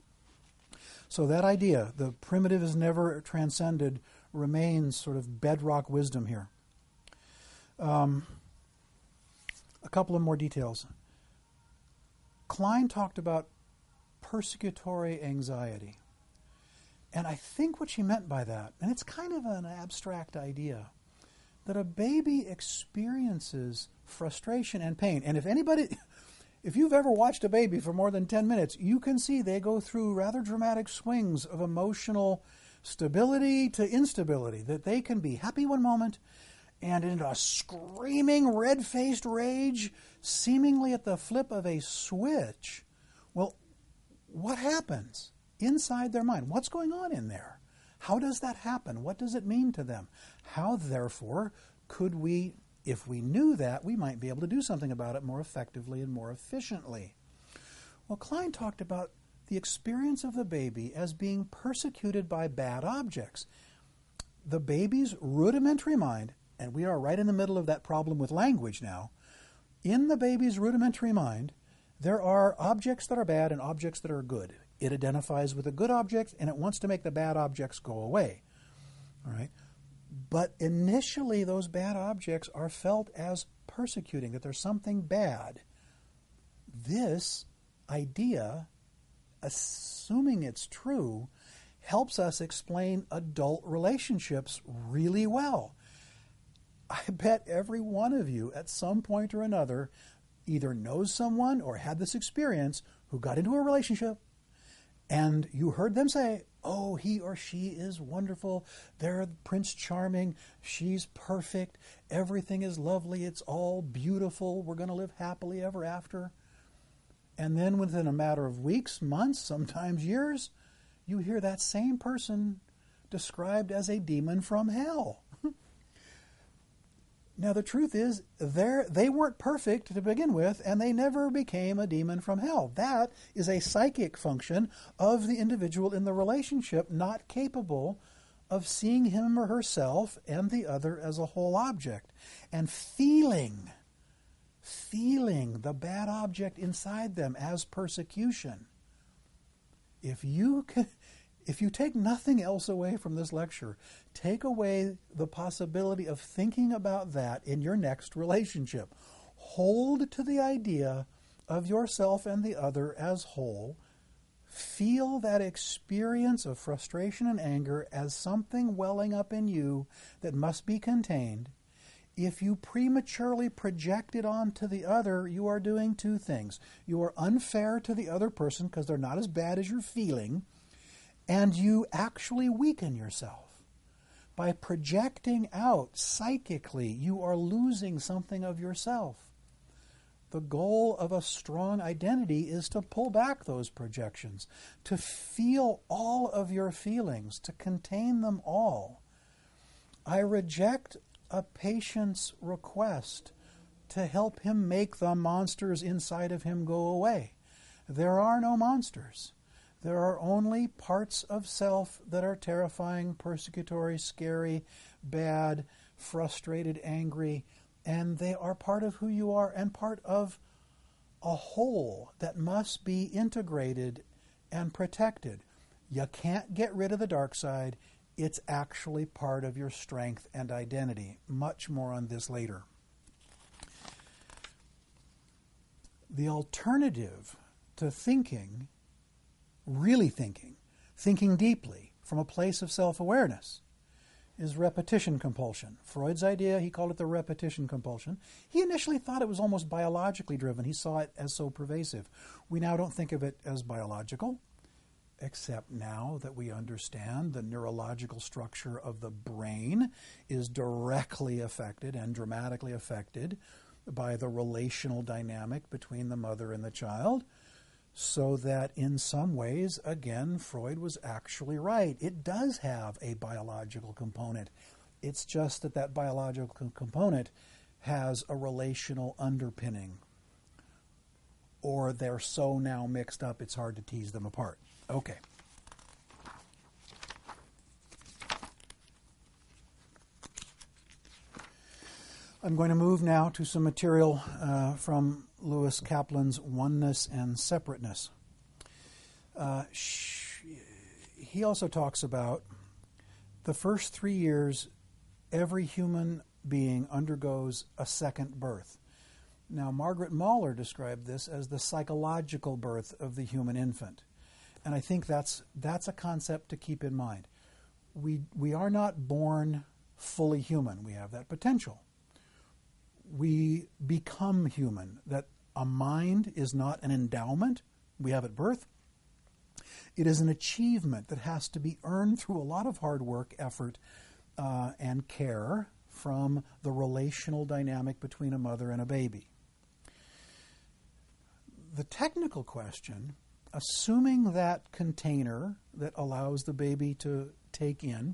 So that idea, the primitive is never transcended, remains sort of bedrock wisdom here. Um, A couple of more details. Klein talked about persecutory anxiety. And I think what she meant by that, and it's kind of an abstract idea, that a baby experiences frustration and pain. And if anybody, if you've ever watched a baby for more than ten minutes, you can see they go through rather dramatic swings of emotional stability to instability, that they can be happy one moment and in a screaming, red-faced rage, seemingly at the flip of a switch. Well, what happens inside their mind? What's going on in there? How does that happen? What does it mean to them? How, therefore, could we, if we knew that, we might be able to do something about it more effectively and more efficiently? Well, Klein talked about the experience of the baby as being persecuted by bad objects. The baby's rudimentary mind, and we are right in the middle of that problem with language now, in the baby's rudimentary mind, there are objects that are bad and objects that are good. It identifies with a good object, and it wants to make the bad objects go away. All right? But initially, those bad objects are felt as persecuting, that there's something bad. This idea, assuming it's true, helps us explain adult relationships really well. I bet every one of you, at some point or another, either knows someone or had this experience who got into a relationship, and you heard them say, oh, he or she is wonderful, they're Prince Charming, she's perfect, everything is lovely, it's all beautiful, we're going to live happily ever after. And then within a matter of weeks, months, sometimes years, you hear that same person described as a demon from hell. Now, the truth is, they weren't perfect to begin with, and they never became a demon from hell. That is a psychic function of the individual in the relationship not capable of seeing him or herself and the other as a whole object, and feeling, feeling the bad object inside them as persecution. If you can... If you take nothing else away from this lecture, take away the possibility of thinking about that in your next relationship. Hold to the idea of yourself and the other as whole. Feel that experience of frustration and anger as something welling up in you that must be contained. If you prematurely project it onto the other, you are doing two things. You are unfair to the other person because they're not as bad as you're feeling, and you actually weaken yourself. By projecting out psychically, you are losing something of yourself. The goal of a strong identity is to pull back those projections, to feel all of your feelings, to contain them all. I reject a patient's request to help him make the monsters inside of him go away. There are no monsters. There are only parts of self that are terrifying, persecutory, scary, bad, frustrated, angry, and they are part of who you are and part of a whole that must be integrated and protected. You can't get rid of the dark side. It's actually part of your strength and identity. Much more on this later. The alternative to thinking, really thinking, thinking deeply from a place of self-awareness, is repetition compulsion. Freud's idea, he called it the repetition compulsion. He initially thought it was almost biologically driven. He saw it as so pervasive. We now don't think of it as biological, except now that we understand the neurological structure of the brain is directly affected and dramatically affected by the relational dynamic between the mother and the child. So that in some ways, again, Freud was actually right. It does have a biological component. It's just that that biological component has a relational underpinning. Or they're so now mixed up, it's hard to tease them apart. Okay. I'm going to move now to some material uh, from Lewis Kaplan's Oneness and Separateness. Uh, sh- he also talks about the first three years, every human being undergoes a second birth. Now, Margaret Mahler described this as the psychological birth of the human infant. And I think that's that's a concept to keep in mind. We, we are not born fully human. We have that potential. We become human, that a mind is not an endowment we have at birth. It is an achievement that has to be earned through a lot of hard work, effort, uh, and care from the relational dynamic between a mother and a baby. The technical question, assuming that container that allows the baby to take in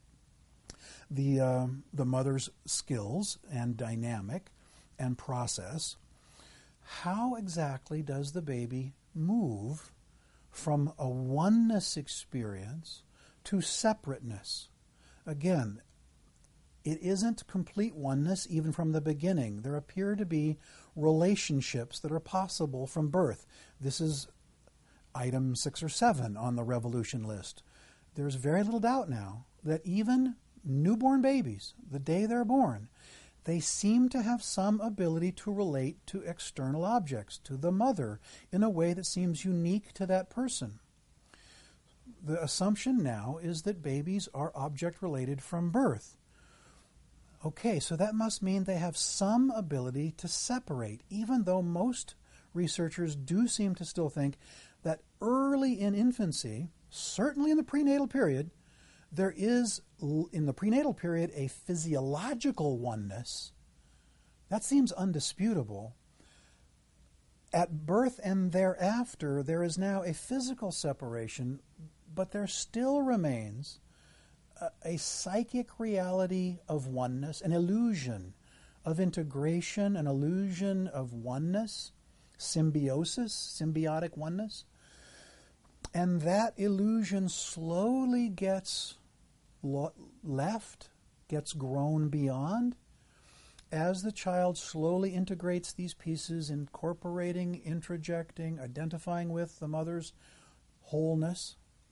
the uh, the mother's skills and dynamic and process, how exactly does the baby move from a oneness experience to separateness? Again, it isn't complete oneness even from the beginning. There appear to be relationships that are possible from birth. This is item six or seven on the revolution list. There's very little doubt now that even newborn babies, the day they're born, they seem to have some ability to relate to external objects, to the mother, in a way that seems unique to that person. The assumption now is that babies are object-related from birth. Okay, so that must mean they have some ability to separate, even though most researchers do seem to still think that early in infancy, certainly in the prenatal period, there is, in the prenatal period, a physiological oneness. That seems undisputable. At birth and thereafter, there is now a physical separation, but there still remains a, a psychic reality of oneness, an illusion of integration, an illusion of oneness, symbiosis, symbiotic oneness. And that illusion slowly gets lo- left, gets grown beyond, as the child slowly integrates these pieces, incorporating, introjecting, identifying with the mother's wholeness.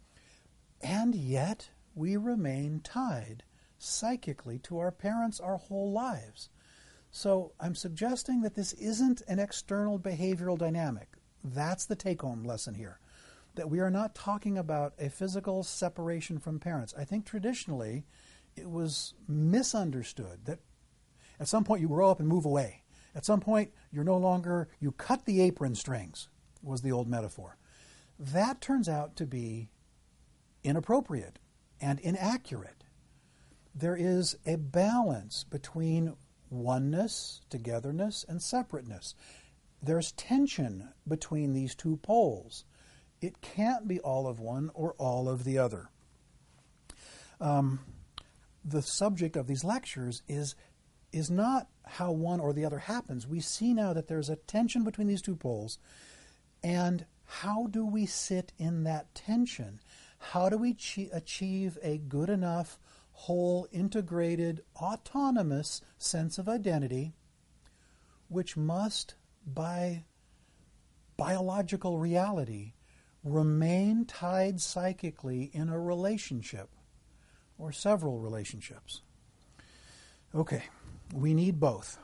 And yet, we remain tied psychically to our parents our whole lives. So I'm suggesting that this isn't an external behavioral dynamic. That's the take-home lesson here. That we are not talking about a physical separation from parents. I think traditionally it was misunderstood that at some point you grow up and move away. At some point you're no longer, you cut the apron strings, was the old metaphor. That turns out to be inappropriate and inaccurate. There is a balance between oneness, togetherness, and separateness. There's tension between these two poles. It can't be all of one or all of the other. Um, the subject of these lectures is, is not how one or the other happens. We see now that there's a tension between these two poles, and how do we sit in that tension? How do we chi- achieve a good enough, whole, integrated, autonomous sense of identity, which must, by biological reality, remain tied psychically in a relationship or several relationships? Okay, we need both.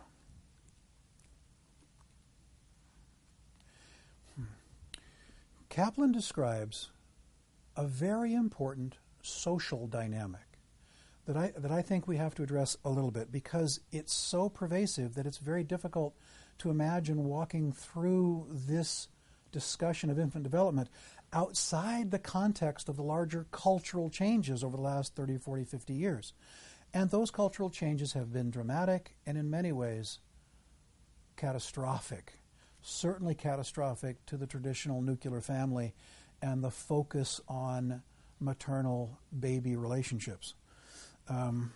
Hmm. Kaplan describes a very important social dynamic that I that I think we have to address a little bit, because it's so pervasive that it's very difficult to imagine walking through this discussion of infant development outside the context of the larger cultural changes over the last thirty, forty, fifty years. And those cultural changes have been dramatic and in many ways catastrophic. Certainly catastrophic to the traditional nuclear family and the focus on maternal-baby relationships. Um,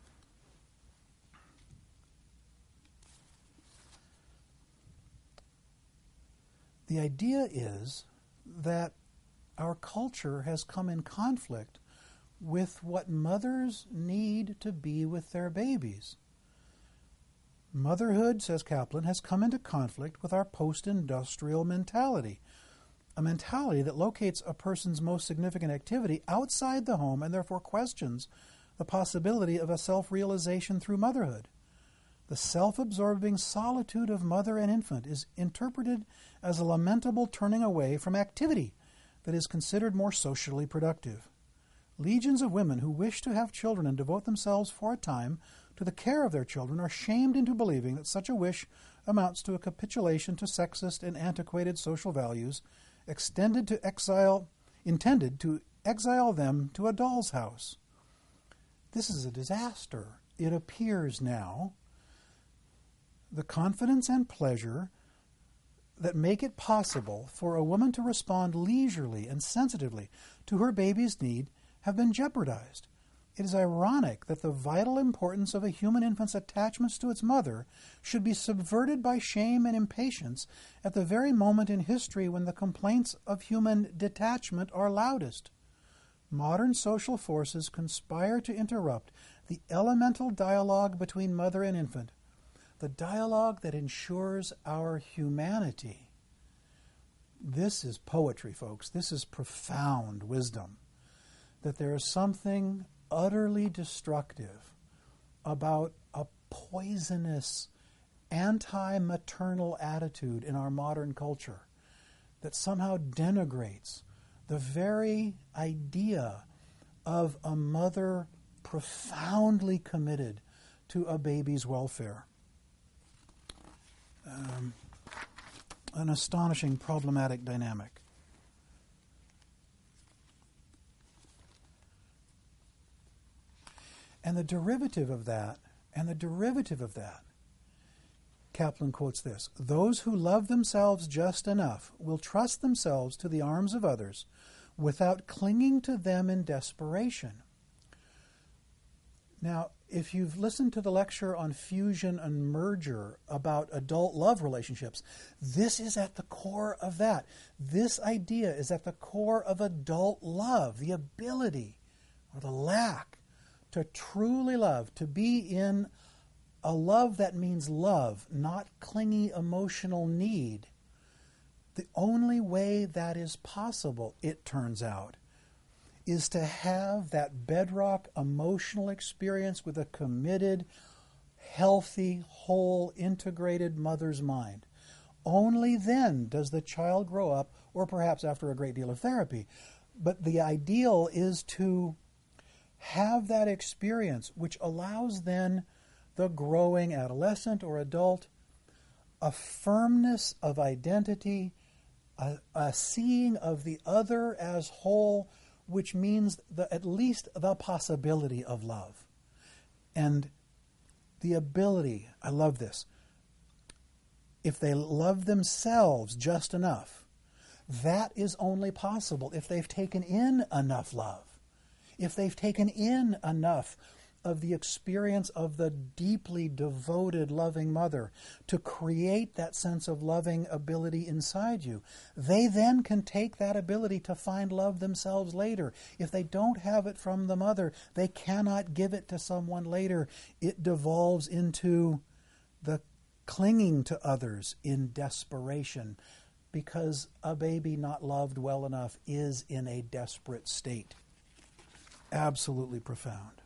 The idea is that our culture has come in conflict with what mothers need to be with their babies. Motherhood, says Kaplan, has come into conflict with our post-industrial mentality, a mentality that locates a person's most significant activity outside the home and therefore questions the possibility of a self-realization through motherhood. The self-absorbing solitude of mother and infant is interpreted as a lamentable turning away from activity that is considered more socially productive. Legions of women who wish to have children and devote themselves for a time to the care of their children are shamed into believing that such a wish amounts to a capitulation to sexist and antiquated social values extended to exile, intended to exile them to a doll's house. This is a disaster. It appears now the confidence and pleasure that make it possible for a woman to respond leisurely and sensitively to her baby's need have been jeopardized. It is ironic that the vital importance of a human infant's attachments to its mother should be subverted by shame and impatience at the very moment in history when the complaints of human detachment are loudest. Modern social forces conspire to interrupt the elemental dialogue between mother and infant, the dialogue that ensures our humanity. This is poetry, folks. This is profound wisdom. That there is something utterly destructive about a poisonous, anti-maternal attitude in our modern culture that somehow denigrates the very idea of a mother profoundly committed to a baby's welfare. Um, an astonishing problematic dynamic. And the derivative of that, and the derivative of that, Kaplan quotes this, "Those who love themselves just enough will trust themselves to the arms of others without clinging to them in desperation." Now, if you've listened to the lecture on fusion and merger about adult love relationships, this is at the core of that. This idea is at the core of adult love, the ability or the lack to truly love, to be in a love that means love, not clingy emotional need. The only way that is possible, it turns out, is to have that bedrock emotional experience with a committed, healthy, whole, integrated mother's mind. Only then does the child grow up, or perhaps after a great deal of therapy. But the ideal is to have that experience, which allows then the growing adolescent or adult a firmness of identity, a, a seeing of the other as whole, which means the, at least the possibility of love. And the ability, I love this, if they love themselves just enough, that is only possible if they've taken in enough love. If they've taken in enough of the experience of the deeply devoted, loving mother to create that sense of loving ability inside you, they then can take that ability to find love themselves later. If they don't have it from the mother, they cannot give it to someone later. It devolves into the clinging to others in desperation, because a baby not loved well enough is in a desperate state. Absolutely profound.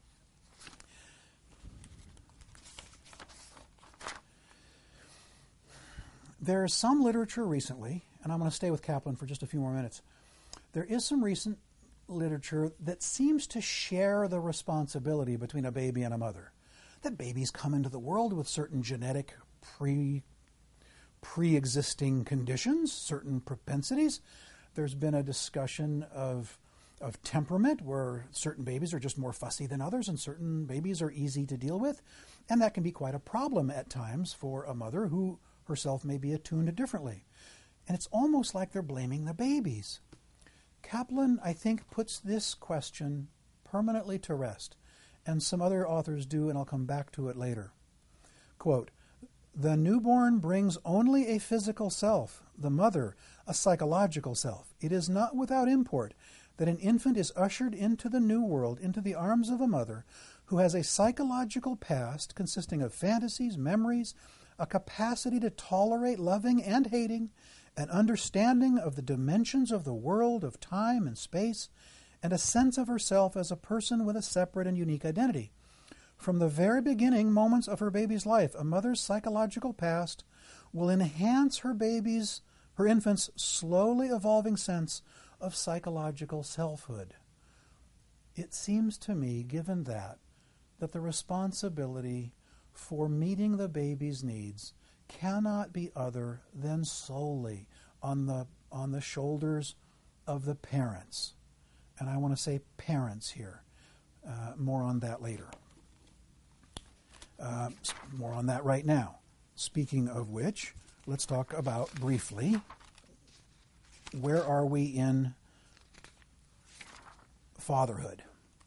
There is some literature recently, and I'm going to stay with Kaplan for just a few more minutes. There is some recent literature that seems to share the responsibility between a baby and a mother. That babies come into the world with certain genetic pre, pre-existing conditions, certain propensities. There's been a discussion of of temperament, where certain babies are just more fussy than others and certain babies are easy to deal with. And that can be quite a problem at times for a mother who herself may be attuned differently. And it's almost like they're blaming the babies. Kaplan, I think, puts this question permanently to rest, and some other authors do, and I'll come back to it later. Quote, "The newborn brings only a physical self, the mother a psychological self. It is not without import that an infant is ushered into the new world, into the arms of a mother who has a psychological past consisting of fantasies, memories, a capacity to tolerate loving and hating, an understanding of the dimensions of the world, of time and space, and a sense of herself as a person with a separate and unique identity. From the very beginning moments of her baby's life, a mother's psychological past will enhance her baby's, her infant's slowly evolving sense of psychological selfhood. It seems to me, given that, that the responsibility for meeting the baby's needs cannot be other than solely on the on the shoulders of the parents. And I want to say parents here. Uh, more on that later. Uh, more on that right now. Speaking of which, let's talk about briefly, where are we in fatherhood?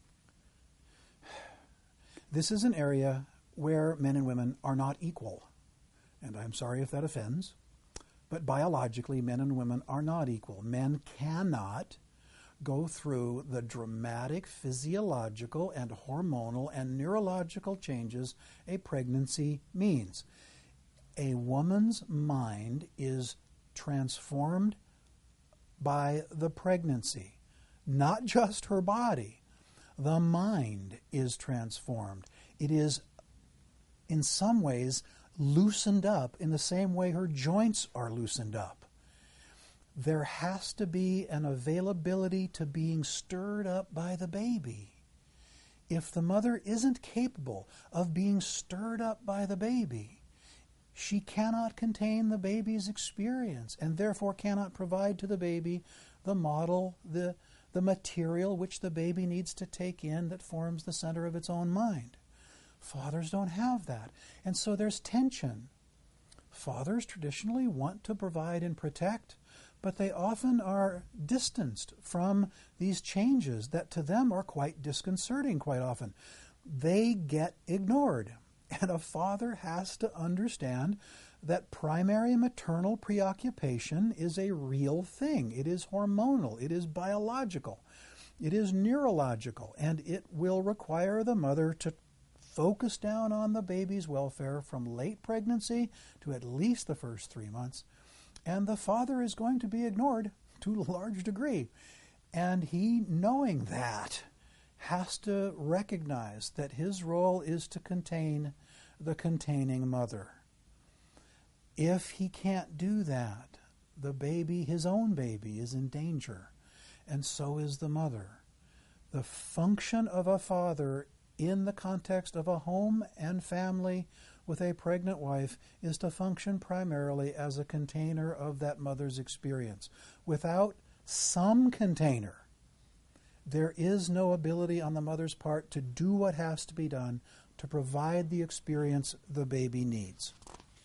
This is an area where men and women are not equal. And I'm sorry if that offends, but biologically, men and women are not equal. Men cannot go through the dramatic physiological and hormonal and neurological changes a pregnancy means. A woman's mind is transformed by the pregnancy, not just her body. The mind is transformed. It is, in some ways, loosened up in the same way her joints are loosened up. There has to be an availability to being stirred up by the baby. If the mother isn't capable of being stirred up by the baby, she cannot contain the baby's experience and therefore cannot provide to the baby the model, the, the material which the baby needs to take in that forms the center of its own mind. Fathers don't have that. And so there's tension. Fathers traditionally want to provide and protect, but they often are distanced from these changes that to them are quite disconcerting quite often. They get ignored. And a father has to understand that primary maternal preoccupation is a real thing. It is hormonal. It is biological. It is neurological. And it will require the mother to focus down on the baby's welfare from late pregnancy to at least the first three months. And the father is going to be ignored to a large degree. And he, knowing that, has to recognize that his role is to contain the containing mother. If he can't do that, the baby, his own baby, is in danger, and so is the mother. The function of a father in the context of a home and family with a pregnant wife is to function primarily as a container of that mother's experience. Without some container, there is no ability on the mother's part to do what has to be done to provide the experience the baby needs.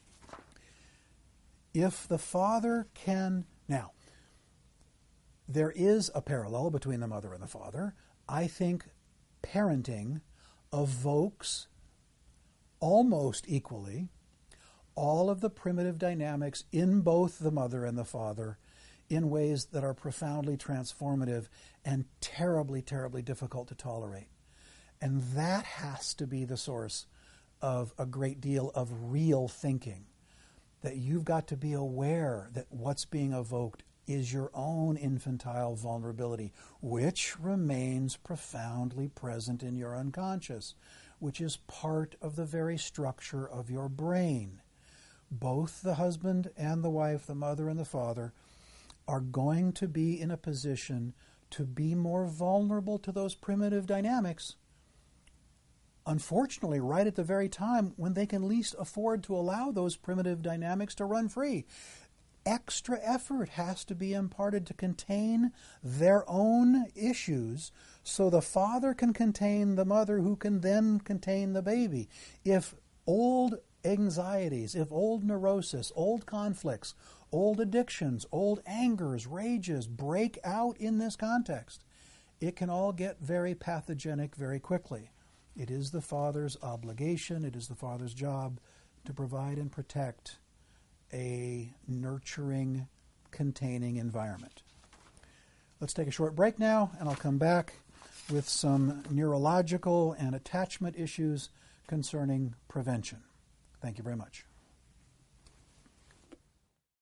If the father can... Now, there is a parallel between the mother and the father. I think parenting evokes almost equally all of the primitive dynamics in both the mother and the father in ways that are profoundly transformative and terribly, terribly difficult to tolerate. And that has to be the source of a great deal of real thinking, that you've got to be aware that what's being evoked is your own infantile vulnerability, which remains profoundly present in your unconscious, which is part of the very structure of your brain. Both the husband and the wife, the mother and the father, are going to be in a position to be more vulnerable to those primitive dynamics, unfortunately, right at the very time when they can least afford to allow those primitive dynamics to run free. Extra effort has to be imparted to contain their own issues so the father can contain the mother, who can then contain the baby. If old anxieties, if old neurosis, old conflicts, old addictions, old angers, rages break out in this context, it can all get very pathogenic very quickly. It is the father's obligation, it is the father's job to provide and protect a nurturing, containing environment. Let's take a short break now, and I'll come back with some neurological and attachment issues concerning prevention. Thank you very much.